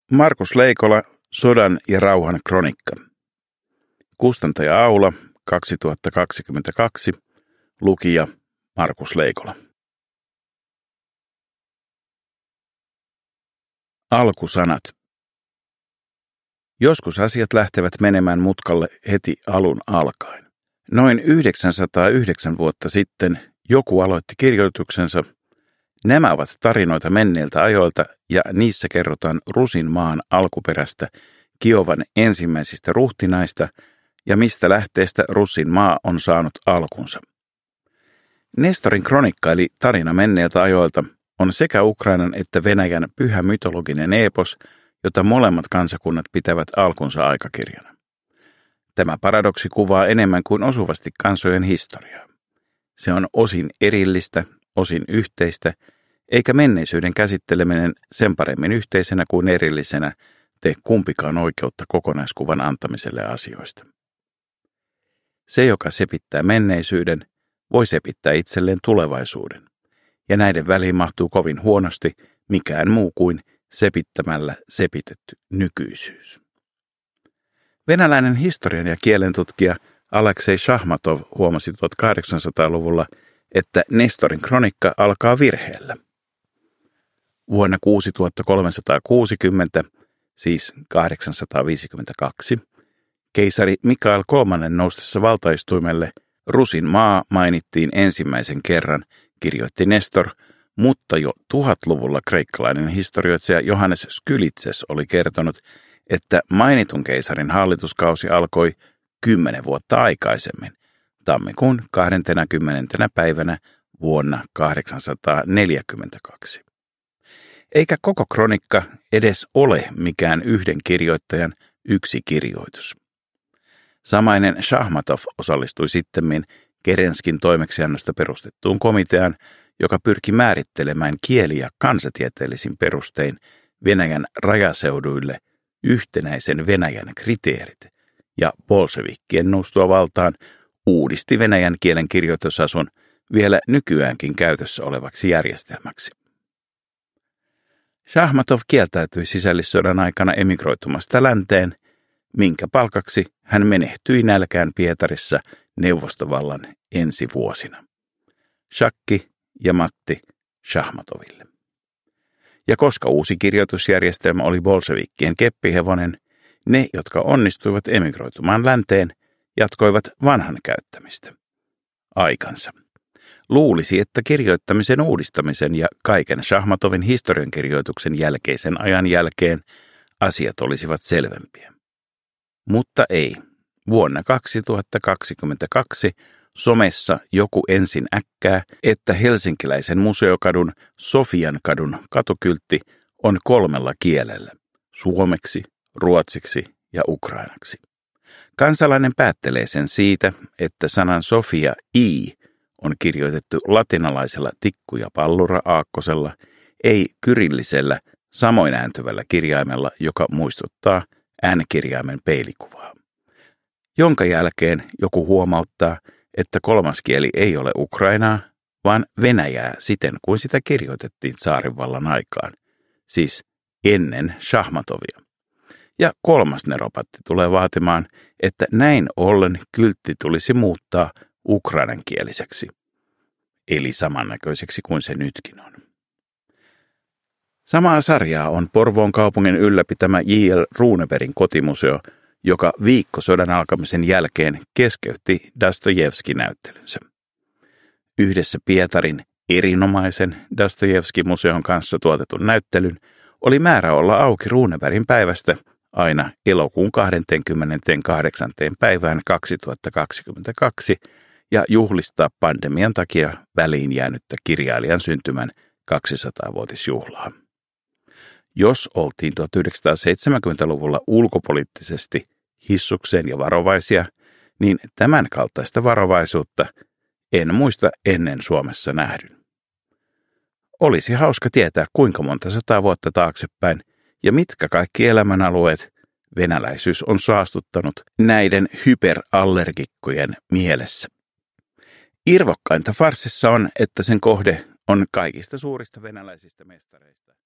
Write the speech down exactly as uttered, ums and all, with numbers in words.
Markus Leikola, Sodan ja rauhan kronikka. Kustantaja Aula, kaksituhattakaksikymmentäkaksi. Lukija Markus Leikola. Alkusanat. Joskus asiat lähtevät menemään mutkalle heti alun alkaen. Noin yhdeksänsataayhdeksän vuotta sitten joku aloitti kirjoituksensa. Nämä ovat tarinoita menneiltä ajoilta ja niissä kerrotaan Rusin maan alkuperästä, Kiovan ensimmäisistä ruhtinaista ja mistä lähteestä Rusin maa on saanut alkunsa. Nestorin kronikka eli tarina menneiltä ajoilta on sekä Ukrainan että Venäjän pyhä mytologinen eepos, jota molemmat kansakunnat pitävät alkunsa aikakirjana. Tämä paradoksi kuvaa enemmän kuin osuvasti kansojen historiaa. Se on osin erillistä, osin yhteistä, eikä menneisyyden käsitteleminen sen paremmin yhteisenä kuin erillisenä tee kumpikaan oikeutta kokonaiskuvan antamiselle asioista. Se, joka sepittää menneisyyden, voi sepittää itselleen tulevaisuuden, ja näiden väliin mahtuu kovin huonosti mikään muu kuin sepittämällä sepitetty nykyisyys. Venäläinen historian ja kielen-tutkija Aleksei Shahmatov huomasi tuhatkahdeksansataaluvulla, että Nestorin kronikka alkaa virheellä. Vuonna kuusituhattakolmesataakuusikymmentä, siis kahdeksansataaviisikymmentäkaksi, keisari Mikael kolmannen noustessa valtaistuimelle Rusin maa mainittiin ensimmäisen kerran, kirjoitti Nestor, mutta jo tuhatluvulla kreikkalainen historioitsija Johannes Skylitses oli kertonut, että mainitun keisarin hallituskausi alkoi kymmenen vuotta aikaisemmin, tammikuun kahdeskymmenes päivänä vuonna kahdeksansataaneljäkymmentäkaksi. Eikä koko kronikka edes ole mikään yhden kirjoittajan yksi kirjoitus. Samainen Shahmatov osallistui sittemmin Kerenskin toimeksiannosta perustettuun komiteaan, joka pyrki määrittelemään kieli- ja kansatieteellisin perustein Venäjän rajaseuduille yhtenäisen Venäjän kriteerit, ja bolshevikkien noustua valtaan uudisti venäjän kielen kirjoitusasun vielä nykyäänkin käytössä olevaksi järjestelmäksi. Shahmatov kieltäytyi sisällissodan aikana emigroitumasta länteen, minkä palkaksi hän menehtyi nälkään Pietarissa neuvostovallan ensi vuosina. Shakki ja Matti Shahmatoville. Ja koska uusi kirjoitusjärjestelmä oli bolshevikkien keppihevonen, ne, jotka onnistuivat emigroitumaan länteen, jatkoivat vanhan käyttämistä. Aikansa. Luulisi, että kirjoittamisen uudistamisen ja kaiken Shahmatovin historiankirjoituksen jälkeisen ajan jälkeen asiat olisivat selvempiä. Mutta ei. Vuonna kaksituhattakaksikymmentäkaksi somessa joku ensin äkkää, että helsinkiläisen museokadun Sofiankadun katukyltti on kolmella kielellä, suomeksi, ruotsiksi ja ukrainaksi. Kansalainen päättelee sen siitä, että sanan Sofia I on kirjoitettu latinalaisella tikku- ja pallura-aakkosella, ei kyrillisellä, samoin ääntyvällä kirjaimella, joka muistuttaa N-kirjaimen peilikuvaa. Jonka jälkeen joku huomauttaa, että kolmas kieli ei ole ukrainaa, vaan venäjää siten kuin sitä kirjoitettiin tsaarinvallan aikaan, siis ennen Shahmatovia. Ja kolmas neropatti tulee vaatimaan, että näin ollen kyltti tulisi muuttaa ukrainankieliseksi, eli samannäköiseksi kuin se nytkin on. Samaa sarjaa on Porvoon kaupungin ylläpitämä J L Runebergin kotimuseo, joka viikko sodan alkamisen jälkeen keskeytti Dostojevski-näyttelynsä. Yhdessä Pietarin erinomaisen Dostojevski-museon kanssa tuotetun näyttelyn oli määrä olla auki Runebergin päivästä aina elokuun kahdeskymmeneskahdeksas päivään kaksituhattakaksikymmentäkaksi ja juhlistaa pandemian takia väliin jäänyttä kirjailijan syntymän kaksisataavuotisjuhlaa. Jos oltiin tuhatyhdeksänsataaseitsemänkymmentäluvulla ulkopoliittisesti hissukseen ja varovaisia, niin tämän kaltaista varovaisuutta en muista ennen Suomessa nähdyn. Olisi hauska tietää, kuinka monta sataa vuotta taaksepäin ja mitkä kaikki elämänalueet venäläisyys on saastuttanut näiden hyperallergikkojen mielessä. Irvokkainta farssissa on, että sen kohde on kaikista suurista venäläisistä mestareista.